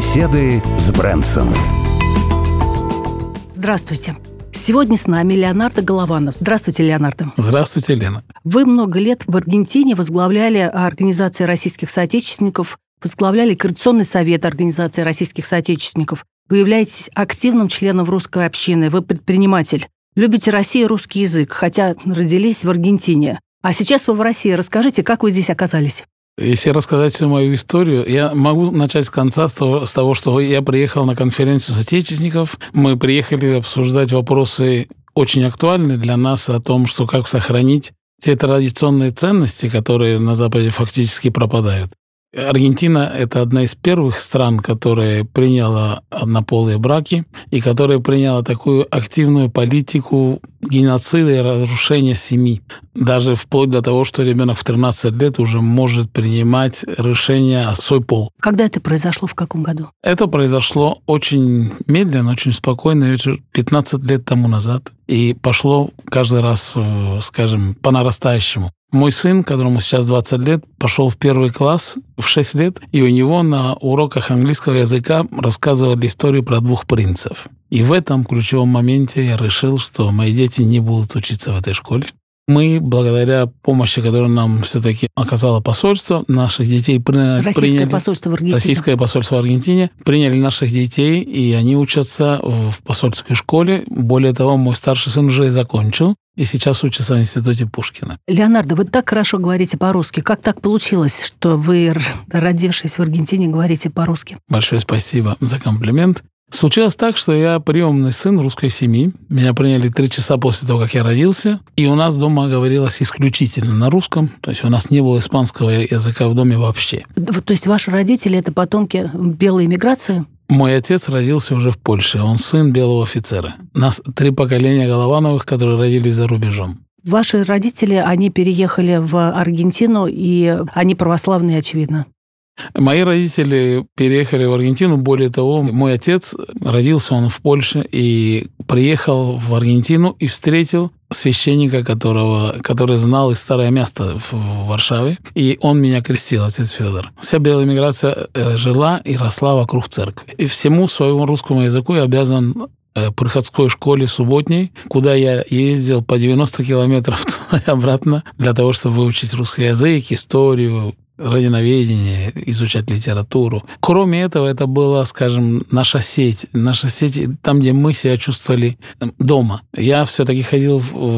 Беседы с Брэнсом. Здравствуйте. Сегодня с нами Леонардо Голованов. Здравствуйте, Леонардо. Здравствуйте, Лена. Вы много лет в Аргентине возглавляли Организацию российских соотечественников, возглавляли Координационный совет Организации российских соотечественников. Вы являетесь активным членом русской общины, вы предприниматель. Любите Россию и русский язык, хотя родились в Аргентине. А сейчас вы в России. Расскажите, как вы здесь оказались? Если рассказать всю мою историю, я могу начать с конца, с того, что я приехал на конференцию соотечественников. Мы приехали обсуждать вопросы очень актуальные для нас о том, что как сохранить те традиционные ценности, которые на Западе фактически пропадают. Аргентина – это одна из первых стран, которая приняла однополые браки и которая приняла такую активную политику геноцида и разрушения семьи. Даже вплоть до того, что ребенок в 13 лет уже может принимать решение о свой пол. Когда это произошло, в каком году? Это произошло очень медленно, очень спокойно, 15 лет тому назад. И пошло каждый раз, скажем, по нарастающему. Мой сын, которому сейчас 20 лет, пошел в первый класс в 6 лет, и у него на уроках английского языка рассказывали историю про двух принцев. И в этом ключевом моменте я решил, что мои дети не будут учиться в этой школе. Мы, благодаря помощи, которую нам все-таки оказало посольство, наших детей приняли. Российское посольство в Аргентине. Российское посольство в Аргентине. Приняли наших детей, и они учатся в посольской школе. Более того, мой старший сын уже и закончил, и сейчас учится в институте Пушкина. Леонардо, вы так хорошо говорите по-русски. Как так получилось, что вы, родившись в Аргентине, говорите по-русски? Большое спасибо за комплимент. Случилось так, что я приемный сын русской семьи. Меня приняли 3 часа после того, как я родился. И у нас дома говорилось исключительно на русском. То есть у нас не было испанского языка в доме вообще. То есть ваши родители – это потомки белой эмиграции? Мой отец родился уже в Польше. Он сын белого офицера. Нас 3 поколения Головановых, которые родились за рубежом. Ваши родители, они переехали в Аргентину, и они православные, очевидно. Мои родители переехали в Аргентину. Более того, мой отец, родился он в Польше, и приехал в Аргентину и встретил священника, который знал из старое место в Варшаве. И он меня крестил, отец Федор. Вся белая миграция жила и росла вокруг церкви. И всему своему русскому языку я обязан приходской школе субботней, куда я ездил по 90 километров туда и обратно для того, чтобы выучить русский язык, историю, радиоведение, изучать литературу. Кроме этого, это была, скажем, наша сеть, там, где мы себя чувствовали дома. Я все-таки ходил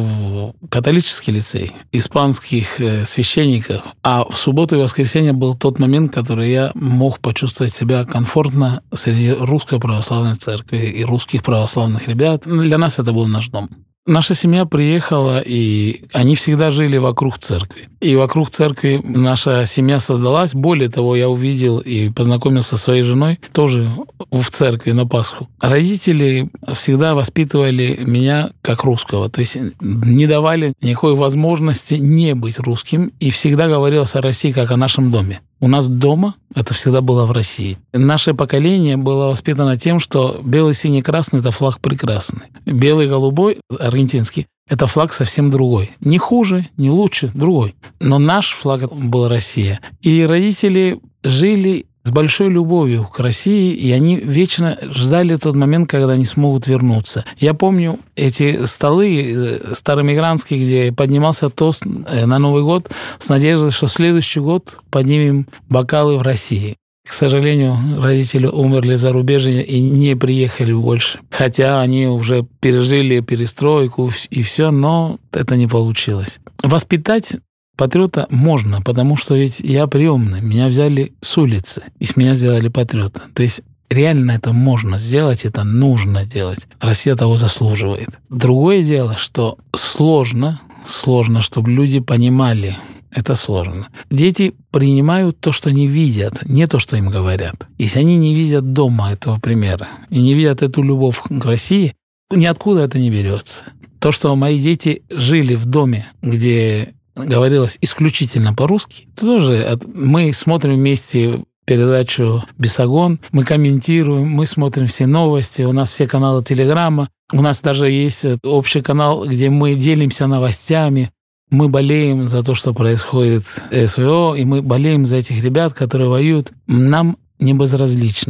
в католический лицей, испанских священников, а в субботу и воскресенье был тот момент, который я мог почувствовать себя комфортно среди русской православной церкви и русских православных ребят. Для нас это был наш дом. Наша семья приехала, и они всегда жили вокруг церкви. И вокруг церкви наша семья создалась. Более того, я увидел и познакомился со своей женой тоже в церкви на Пасху. Родители всегда воспитывали меня как русского, то есть не давали никакой возможности не быть русским, и всегда говорилось о России как о нашем доме. У нас дома это всегда было в России. Наше поколение было воспитано тем, что белый, синий, красный – это флаг прекрасный. Белый, голубой, аргентинский – это флаг совсем другой. Не хуже, не лучше, другой. Но наш флаг был Россия. И родители жили с большой любовью к России, и они вечно ждали тот момент, когда они смогут вернуться. Я помню эти столы староэмигрантские, где поднимался тост на Новый год с надеждой, что следующий год поднимем бокалы в России. К сожалению, родители умерли в зарубежье и не приехали больше. Хотя они уже пережили перестройку и все, но это не получилось. Воспитать патриота можно, потому что ведь я приемный. Меня взяли с улицы, и с меня сделали патриота. То есть реально это можно сделать, это нужно делать. Россия того заслуживает. Другое дело, что сложно, чтобы люди понимали. Это сложно. Дети принимают то, что они видят, не то, что им говорят. Если они не видят дома этого примера и не видят эту любовь к России, ниоткуда это не берется. То, что мои дети жили в доме, где говорилось исключительно по-русски, это тоже мы смотрим вместе передачу «Бесогон», мы комментируем, мы смотрим все новости, у нас все каналы Телеграма, у нас даже есть общий канал, где мы делимся новостями. Мы болеем за то, что происходит в СВО, и мы болеем за этих ребят, которые воюют. Нам не безразлично.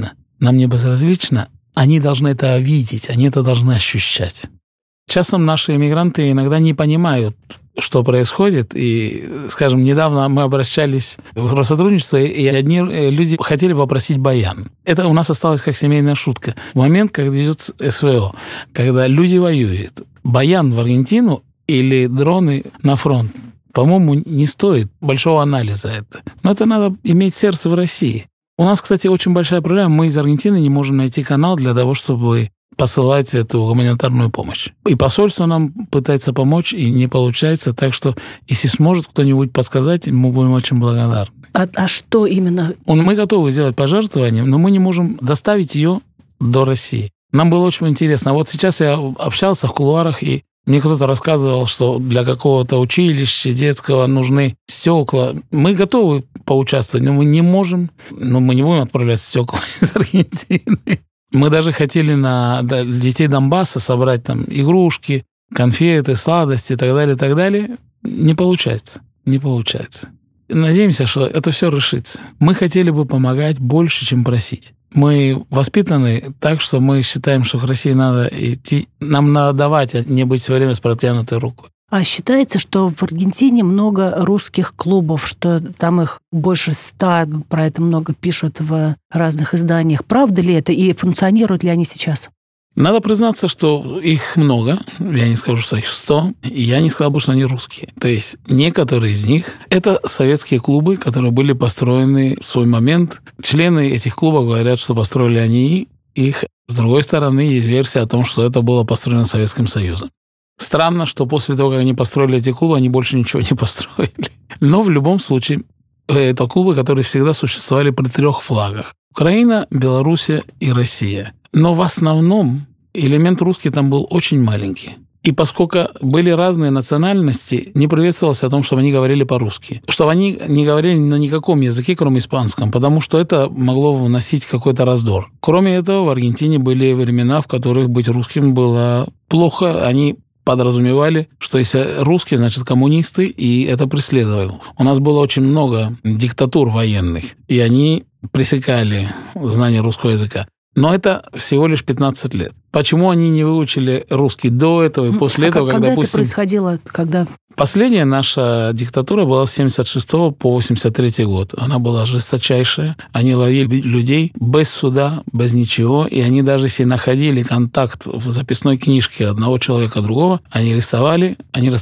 нам не безразлично, они должны это видеть, они это должны ощущать. Часом наши иммигранты иногда не понимают, что происходит. И, скажем, недавно мы обращались в Россотрудничество, и одни люди хотели попросить баян. Это у нас осталось как семейная шутка. В момент, когда идет СВО, когда люди воюют, баян в Аргентину или дроны на фронт, по-моему, не стоит большого анализа это. Но это надо иметь сердце в России. У нас, кстати, очень большая проблема. Мы из Аргентины не можем найти канал для того, чтобы посылать эту гуманитарную помощь. И посольство нам пытается помочь, и не получается. Так что, если сможет кто-нибудь подсказать, мы будем очень благодарны. А что именно? Мы готовы сделать пожертвование, но мы не можем доставить ее до России. Нам было очень интересно. Вот сейчас я общался в кулуарах, и мне кто-то рассказывал, что для какого-то училища детского нужны стекла. Мы готовы поучаствовать, но мы не можем, мы не будем отправлять стекла из Аргентины. Мы даже хотели на детей Донбасса собрать там игрушки, конфеты, сладости и так далее, и так далее. Не получается. Не получается. Надеемся, что это все решится. Мы хотели бы помогать больше, чем просить. Мы воспитаны так, что мы считаем, что к России надо идти. Нам надо давать, а не быть все время с протянутой рукой. А считается, что в Аргентине много русских клубов, что там их больше 100, про это много пишут в разных изданиях. Правда ли это и функционируют ли они сейчас? Надо признаться, что их много. Я не скажу, что их 100. И я не сказал бы, что они русские. То есть некоторые из них – это советские клубы, которые были построены в свой момент. Члены этих клубов говорят, что построили они их. С другой стороны, есть версия о том, что это было построено Советским Союзом. Странно, что после того, как они построили эти клубы, они больше ничего не построили. Но в любом случае, это клубы, которые всегда существовали при 3 флагах. Украина, Белоруссия и Россия. Но в основном элемент русский там был очень маленький. И поскольку были разные национальности, не приветствовалось о том, чтобы они говорили по-русски. Чтобы они не говорили на никаком языке, кроме испанском, потому что это могло вносить какой-то раздор. Кроме этого, в Аргентине были времена, в которых быть русским было плохо. Они подразумевали, что если русские, значит коммунисты, и это преследовало. У нас было очень много диктатур военных, и они пресекали знание русского языка. Но это всего лишь 15 лет. Почему они не выучили русский до этого и после этого, когда допустим... это происходило? Когда... Последняя наша диктатура была с 76 по 83 год. Она была жесточайшая. Они ловили людей без суда, без ничего. И они даже если находили контакт в записной книжке одного человека другого, они арестовали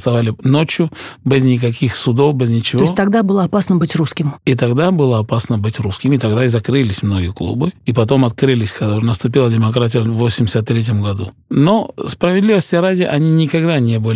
ночью, без никаких судов, без ничего. То есть тогда было опасно быть русским? И тогда было опасно быть русским. И тогда и закрылись многие клубы. И потом открылись, когда наступила демократия в 83 году. Но, справедливости ради, они никогда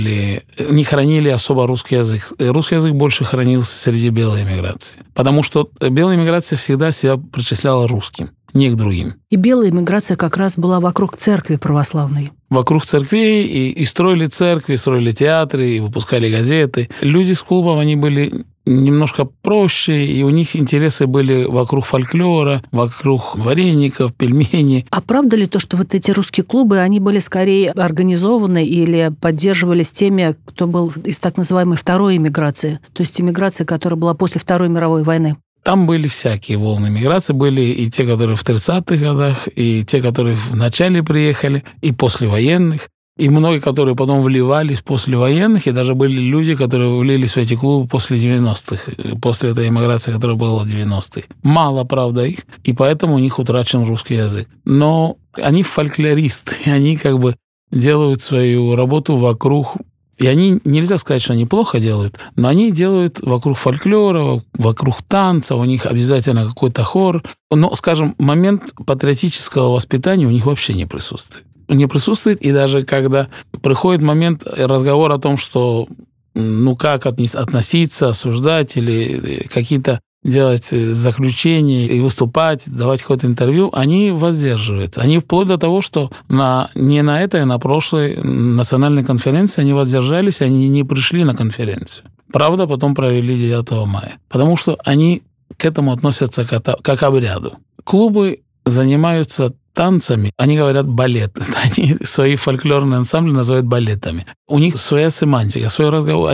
не хранили особо русский язык. Русский язык больше хранился среди белой эмиграции. Потому что белая эмиграция всегда себя причисляла русским, не к другим. И белая эмиграция как раз была вокруг церкви православной. Вокруг церквей и строили церкви, строили театры, и выпускали газеты. Люди с клубов, они были немножко проще, и у них интересы были вокруг фольклора, вокруг вареников, пельменей. А правда ли то, что вот эти русские клубы, они были скорее организованы или поддерживались теми, кто был из так называемой второй эмиграции, то есть эмиграция, которая была после Второй мировой войны? Там были всякие волны миграции. Были и те, которые в 30-х годах, и те, которые в начале приехали, и послевоенных. И многие, которые потом вливались после военных, и даже были люди, которые влились в эти клубы после 90-х, после этой эмиграции, которая была в 90-х. Мало, правда, их, и поэтому у них утрачен русский язык. Но они фольклористы, и они как бы делают свою работу вокруг... И они, нельзя сказать, что они плохо делают, но они делают вокруг фольклора, вокруг танца, у них обязательно какой-то хор. Но, скажем, момент патриотического воспитания у них вообще не присутствует. Не присутствует, и даже когда приходит момент разговора о том, что как относиться, осуждать или какие-то делать заключения и выступать, давать какое-то интервью, они воздерживаются. Они вплоть до того, что не на этой, а на прошлой национальной конференции они воздержались, они не пришли на конференцию. Правда, потом провели 9 мая. Потому что они к этому относятся как к обряду. Клубы занимаются танцами, они говорят балет. Они свои фольклорные ансамбли называют балетами. У них своя семантика, свой разговор. Они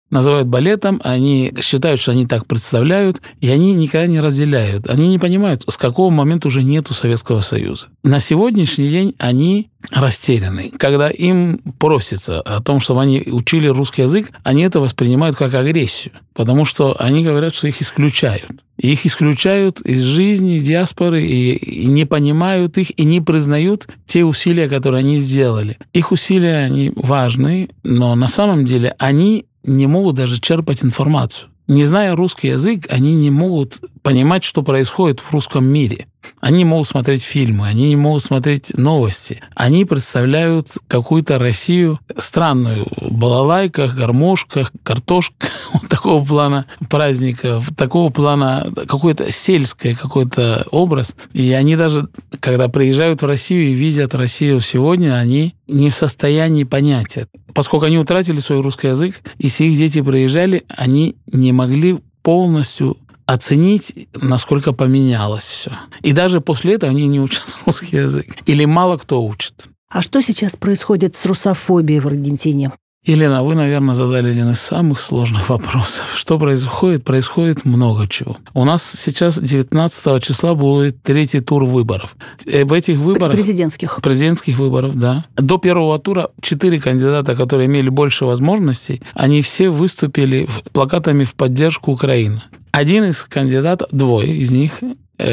называют балетом, они считают, что они так представляют, и они никогда не разделяют. Они не понимают, с какого момента уже нету Советского Союза. На сегодняшний день они растеряны. Когда им просится о том, чтобы они учили русский язык, они это воспринимают как агрессию, потому что они говорят, что их исключают. Их исключают из жизни диаспоры и не понимают их, и не признают те усилия, которые они сделали. Их усилия, они важны, но на самом деле они не могут даже черпать информацию. Не зная русский язык, они не могут понимать, что происходит в русском мире. Они могут смотреть фильмы, они не могут смотреть новости. Они представляют какую-то Россию странную. В балалайках, гармошках, картошка, вот такого плана праздника, такого плана какой-то сельский какой-то образ. И они даже, когда приезжают в Россию и видят Россию сегодня, они не в состоянии понять это. Поскольку они утратили свой русский язык, если их дети приезжали, они не могли полностью оценить, насколько поменялось все. И даже после этого они не учат русский язык. Или мало кто учит. А что сейчас происходит с русофобией в Аргентине? Елена, вы, наверное, задали один из самых сложных вопросов. Что происходит? Происходит много чего. У нас сейчас 19 числа будет третий тур выборов. В этих выборах... Президентских выборов, да. До первого тура 4 кандидата, которые имели больше возможностей, они все выступили плакатами в поддержку Украины. Один из кандидатов, 2 из них,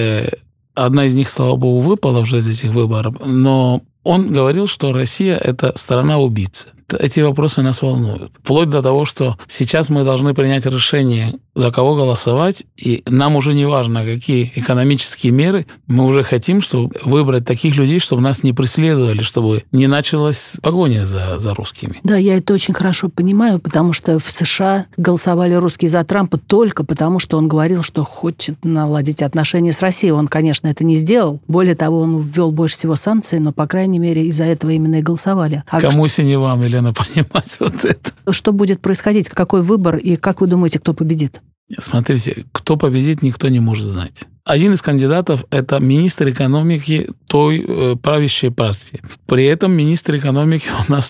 одна из них, слава богу, выпала уже из этих выборов, но он говорил, что Россия – это страна-убийца. Эти вопросы нас волнуют. Вплоть до того, что сейчас мы должны принять решение, за кого голосовать, и нам уже не важно, какие экономические меры, мы уже хотим, чтобы выбрать таких людей, чтобы нас не преследовали, чтобы не началась погоня за русскими. Да, я это очень хорошо понимаю, потому что в США голосовали русские за Трампа только потому, что он говорил, что хочет наладить отношения с Россией. Он, конечно, это не сделал. Более того, он ввел больше всего санкций, но, по крайней мере, из-за этого именно и голосовали. Кому, если не вам, Елена, понимать вот это? Что будет происходить? Какой выбор? И как вы думаете, кто победит? Смотрите, кто победит, никто не может знать. Один из кандидатов – это министр экономики той правящей партии. При этом министр экономики у нас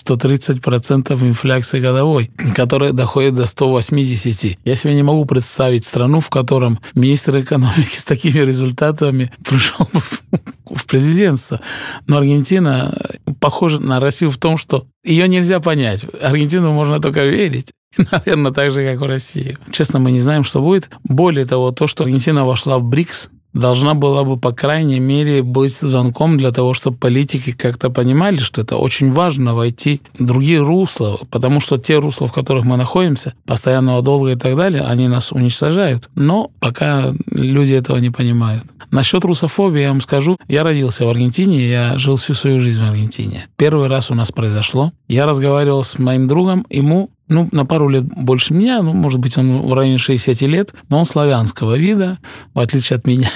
130% инфляции годовой, которая доходит до 180%. Я себе не могу представить страну, в котором министр экономики с такими результатами пришел бы в президентство. Но Аргентина похожа на Россию в том, что ее нельзя понять. Аргентину можно только верить. Наверное, так же, как в России. Честно, мы не знаем, что будет. Более того, то, что Аргентина вошла в БРИКС, должна была бы, по крайней мере, быть звонком для того, чтобы политики как-то понимали, что это очень важно войти в другие русла, потому что те русла, в которых мы находимся, постоянного долга и так далее, они нас уничтожают. Но пока люди этого не понимают. Насчет русофобии я вам скажу. Я родился в Аргентине, я жил всю свою жизнь в Аргентине. Первый раз у нас произошло. Я разговаривал с моим другом, ему на пару лет больше меня, может быть, он в районе 60 лет, но он славянского вида, в отличие от меня.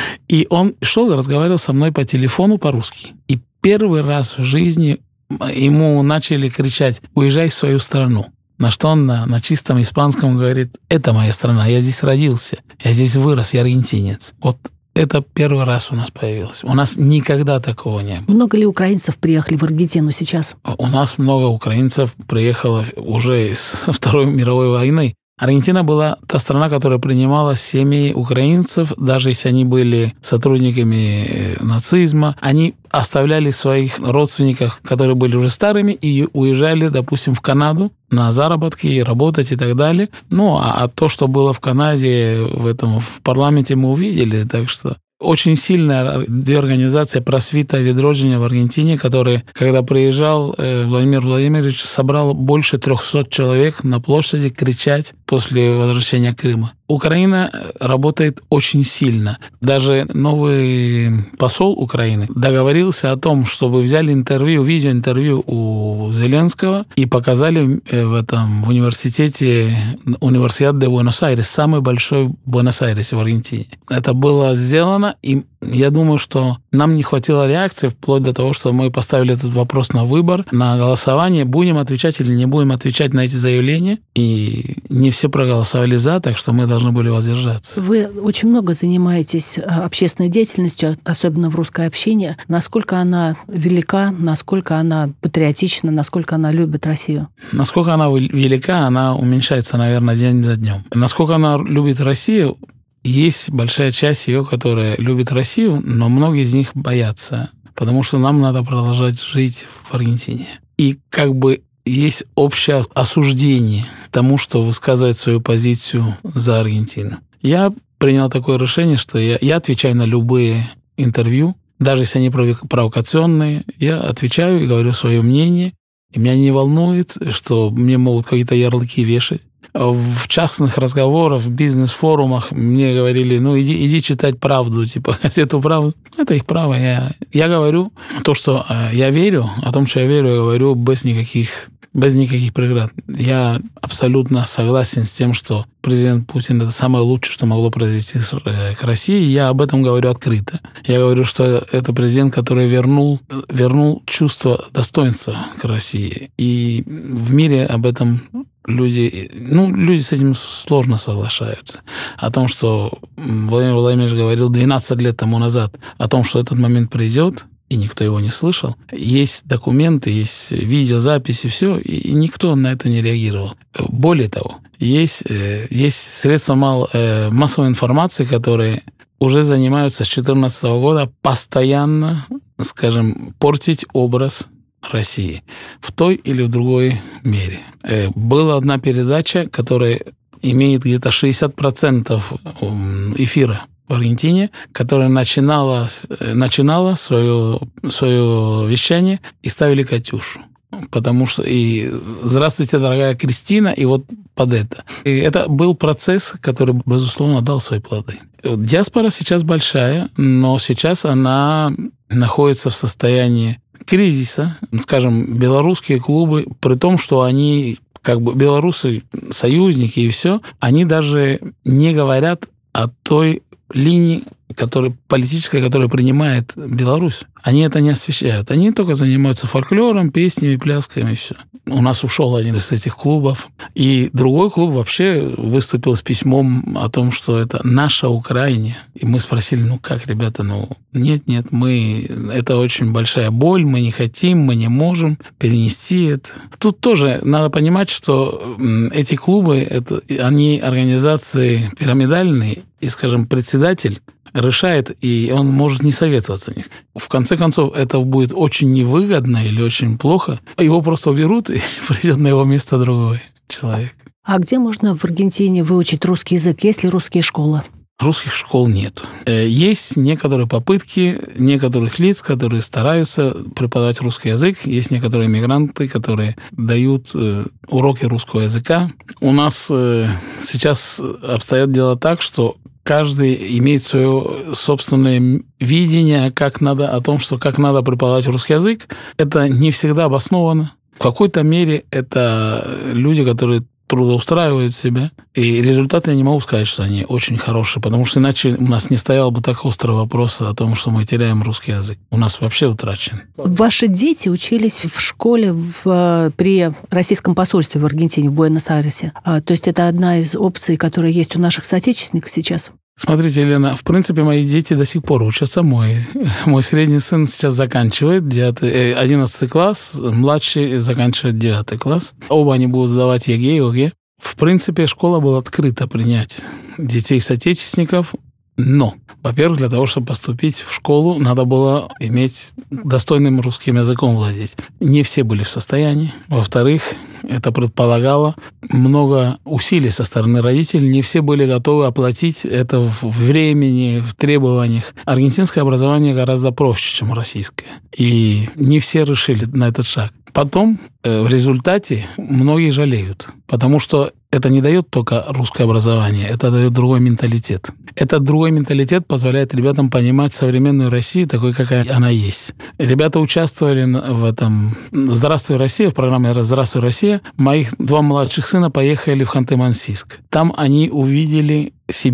И он шел и разговаривал со мной по телефону по-русски. И первый раз в жизни ему начали кричать: «Уезжай в свою страну». На что он на чистом испанском говорит: «Это моя страна, я здесь родился, я здесь вырос, я аргентинец». Вот это первый раз у нас появилось. У нас никогда такого не было. Много ли украинцев приехали в Аргентину сейчас? У нас много украинцев приехало уже из Второй мировой войны. Аргентина была та страна, которая принимала семьи украинцев, даже если они были сотрудниками нацизма. Они оставляли своих родственников, которые были уже старыми, и уезжали, допустим, в Канаду на заработки, работать и так далее. А то, что было в Канаде, в парламенте мы увидели, так что... Очень сильная 2 организации «Просвита» и «Відродження» в Аргентине, которые, когда приезжал Владимир Владимирович, собрал больше 300 человек на площади кричать после возвращения Крыма. Украина работает очень сильно. Даже новый посол Украины договорился о том, чтобы взяли видеоинтервью у Зеленского и показали в университете Университет де Буэнос-Айрес, самый большой в Буэнос-Айресе в Аргентине. Это было сделано, была, и я думаю, что нам не хватило реакции, вплоть до того, что мы поставили этот вопрос на выбор, на голосование, будем отвечать или не будем отвечать на эти заявления, и не все проголосовали за, так что мы должны были воздержаться. Вы очень много занимаетесь общественной деятельностью, особенно в русской общине. Насколько она велика, насколько она патриотична, насколько она любит Россию? Насколько она велика, она уменьшается, наверное, день за днем. Насколько она любит Россию, есть большая часть ее, которая любит Россию, но многие из них боятся, потому что нам надо продолжать жить в Аргентине. И как бы есть общее осуждение тому, что высказывает свою позицию за Аргентину. Я принял такое решение, что я отвечаю на любые интервью, даже если они провокационные, я отвечаю и говорю свое мнение. И меня не волнует, что мне могут какие-то ярлыки вешать. В частных разговорах, в бизнес-форумах мне говорили, иди читать правду, газету «Правду». Это их право. Я говорю то, что я верю, о том, что я верю, я говорю без никаких преград. Я абсолютно согласен с тем, что президент Путин – это самое лучшее, что могло произойти к России. Я об этом говорю открыто. Я говорю, что это президент, который вернул чувство достоинства к России. И в мире об этом люди с этим сложно соглашаются. О том, что Владимир Владимирович говорил 12 лет тому назад, о том, что этот момент придет, и никто его не слышал. Есть документы, есть видеозаписи, все, и никто на это не реагировал. Более того, есть средства массовой информации, которые уже занимаются с 2014 года постоянно, портить образ России в той или в другой мере. Была одна передача, которая имеет где-то 60% эфира в Аргентине, которая начинала свое вещание и ставили «Катюшу». Потому что и «Здравствуйте, дорогая Кристина», и вот под это. И это был процесс, который, безусловно, дал свои плоды. Диаспора сейчас большая, но сейчас она находится в состоянии кризиса. Белорусские клубы, при том, что они, белорусы, союзники и все, они даже не говорят о той линии, политической, которую принимает Беларусь. Они это не освещают. Они только занимаются фольклором, песнями, плясками и все. У нас ушел один из этих клубов. И другой клуб вообще выступил с письмом о том, что это наша Украина. И мы спросили, как, ребята, нет, это очень большая боль, мы не хотим, мы не можем перенести это. Тут тоже надо понимать, что эти клубы, они организации пирамидальные, и, председатель решает, и он может не советоваться. В конце концов, это будет очень невыгодно или очень плохо. Его просто уберут, и придет на его место другой человек. А где можно в Аргентине выучить русский язык? Есть ли русские школы? Русских школ нет. Есть некоторые попытки некоторых лиц, которые стараются преподавать русский язык. Есть некоторые мигранты, которые дают уроки русского языка. У нас сейчас обстоят дела так, что каждый имеет свое собственное видение, как надо преподавать русский язык. Это не всегда обосновано. В какой-то мере это люди, которые трудоустраивают себя. И результаты я не могу сказать, что они очень хорошие, потому что иначе у нас не стоял бы так острый вопрос о том, что мы теряем русский язык. У нас вообще утрачен. Ваши дети учились в школе при российском посольстве в Аргентине, в Буэнос-Айресе. То есть это одна из опций, которые есть у наших соотечественников сейчас? Смотрите, Елена, в принципе, мои дети до сих пор учатся. Мой средний сын сейчас заканчивает 11 класс, младший заканчивает 9 класс. Оба они будут сдавать ЕГЭ и ОГЭ. В принципе, школа была открыта принять детей-соотечественников, но, во-первых, для того, чтобы поступить в школу, надо было иметь достойным русским языком владеть. Не все были в состоянии. Во-вторых, это предполагало много усилий со стороны родителей. Не все были готовы оплатить это в времени, в требованиях. Аргентинское образование гораздо проще, чем российское. И не все решили на этот шаг. Потом, в результате, многие жалеют, потому что это не дает только русское образование, это дает другой менталитет. Этот другой менталитет позволяет ребятам понимать современную Россию такой, какая она есть. Ребята участвовали в этом «Здравствуй, Россия», в программе «Здравствуй, Россия». Моих 2 младших сына поехали в Ханты-Мансийск. Там они увидели Сибирь.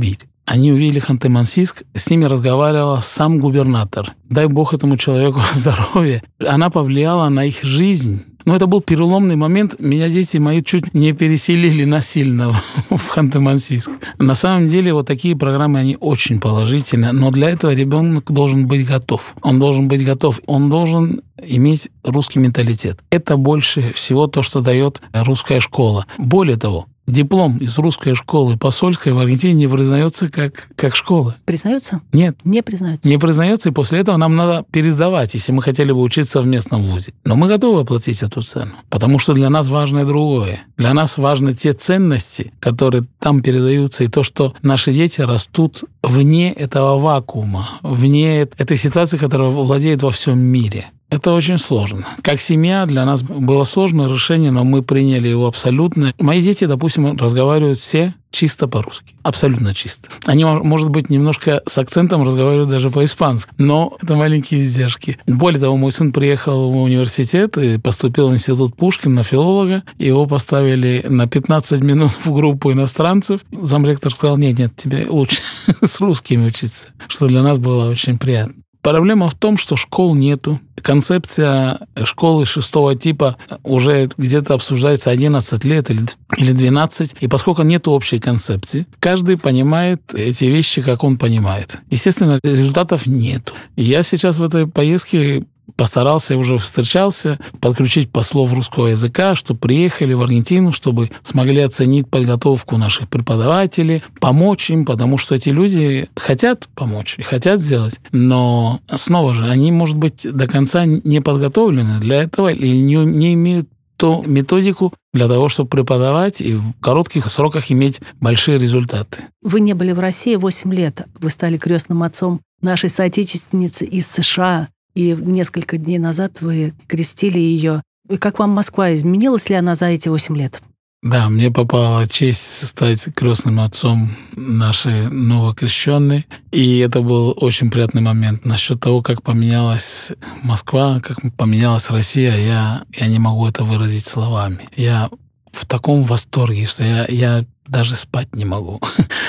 они увидели Ханты-Мансийск, с ними разговаривал сам губернатор. Дай бог этому человеку здоровья. Она повлияла на их жизнь. Но это был переломный момент. Меня дети мои чуть не переселили насильно в Ханты-Мансийск. На самом деле вот такие программы, они очень положительные. Но для этого ребенок должен быть готов. Он должен быть готов. Он должен иметь русский менталитет. Это больше всего то, что дает русская школа. Более того, диплом из русской школы посольской в Аргентине не признается как школа. Признается? Нет. Не признается? Не признается, и после этого нам надо пересдавать, если мы хотели бы учиться в местном вузе. Но мы готовы оплатить эту цену, потому что для нас важно другое. Для нас важны те ценности, которые там передаются, и то, что наши дети растут вне этого вакуума, вне этой ситуации, которая владеет во всем мире. Это очень сложно. Как семья для нас было сложное решение, но мы приняли его абсолютно. Мои дети, допустим, разговаривают все чисто по-русски. Абсолютно чисто. Они, может быть, немножко с акцентом разговаривают даже по-испански, но это маленькие издержки. Более того, мой сын приехал в университет и поступил в институт Пушкин на филолога. Его поставили на 15 минут в группу иностранцев. Замректор сказал, нет, тебе лучше с русскими учиться, что для нас было очень приятно. Проблема в том, что школ нету. Концепция школы 6-го типа уже где-то обсуждается 11 лет или 12. И поскольку нет общей концепции, каждый понимает эти вещи, как он понимает. Естественно, результатов нету. И я сейчас в этой поездке постарался, уже встречался, подключить послов русского языка, чтобы приехали в Аргентину, чтобы смогли оценить подготовку наших преподавателей, помочь им, потому что эти люди хотят помочь и хотят сделать, но снова же они, может быть, до конца не подготовлены для этого или не имеют ту методику для того, чтобы преподавать и в коротких сроках иметь большие результаты. Вы не были в России 8 лет. Вы стали крестным отцом нашей соотечественницы из США. И несколько дней назад вы крестили ее. И как вам Москва? Изменилась ли она за эти 8 лет? Да, мне попала честь стать крестным отцом нашей новокрещенной. И это был очень приятный момент. Насчет того, как поменялась Москва, как поменялась Россия, я не могу это выразить словами. Я в таком восторге, что я даже спать не могу.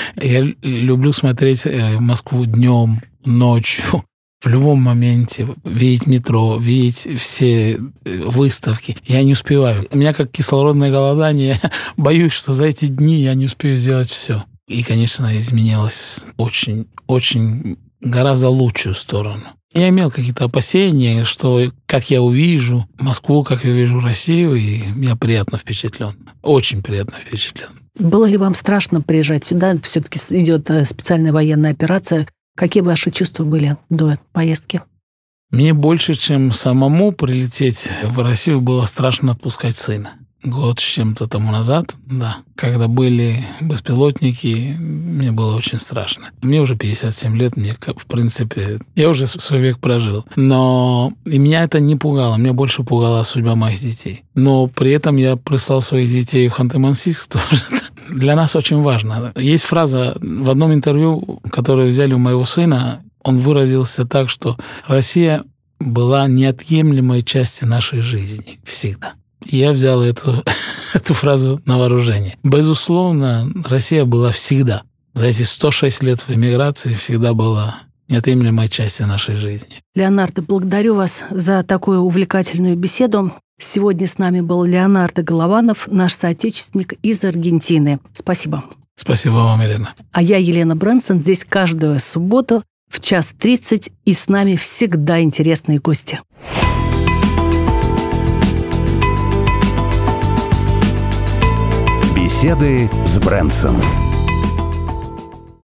Я люблю смотреть Москву днем, ночью. В любом моменте видеть метро, видеть все выставки. Я не успеваю. У меня как кислородное голодание. Я боюсь, что за эти дни я не успею сделать все. И, конечно, изменилось очень, очень гораздо лучшую сторону. Я имел какие-то опасения, что как я увижу Москву, как я увижу Россию, и я приятно впечатлен. Очень приятно впечатлен. Было ли вам страшно приезжать сюда? Все-таки идет специальная военная операция. Какие ваши чувства были до поездки? Мне больше, чем самому прилететь в Россию, было страшно отпускать сына. Год с чем-то тому назад, да. Когда были беспилотники, мне было очень страшно. Мне уже 57 лет, мне, в принципе, я уже свой век прожил. Но и меня это не пугало, меня больше пугала судьба моих детей. Но при этом я прислал своих детей в Ханты-Мансийск тоже. Для нас очень важно. Есть фраза в одном интервью, которое взяли у моего сына, он выразился так, что Россия была неотъемлемой частью нашей жизни всегда. И я взял эту фразу на вооружение. Безусловно, Россия была всегда. За эти 106 лет в эмиграции всегда была неотъемлемой частью нашей жизни. Леонардо, благодарю вас за такую увлекательную беседу. Сегодня с нами был Леонардо Голованов, наш соотечественник из Аргентины. Спасибо. Спасибо вам, Елена. А я, Елена Брэнсон, здесь каждую субботу в 1:30, и с нами всегда интересные гости. Беседы с Брэнсон.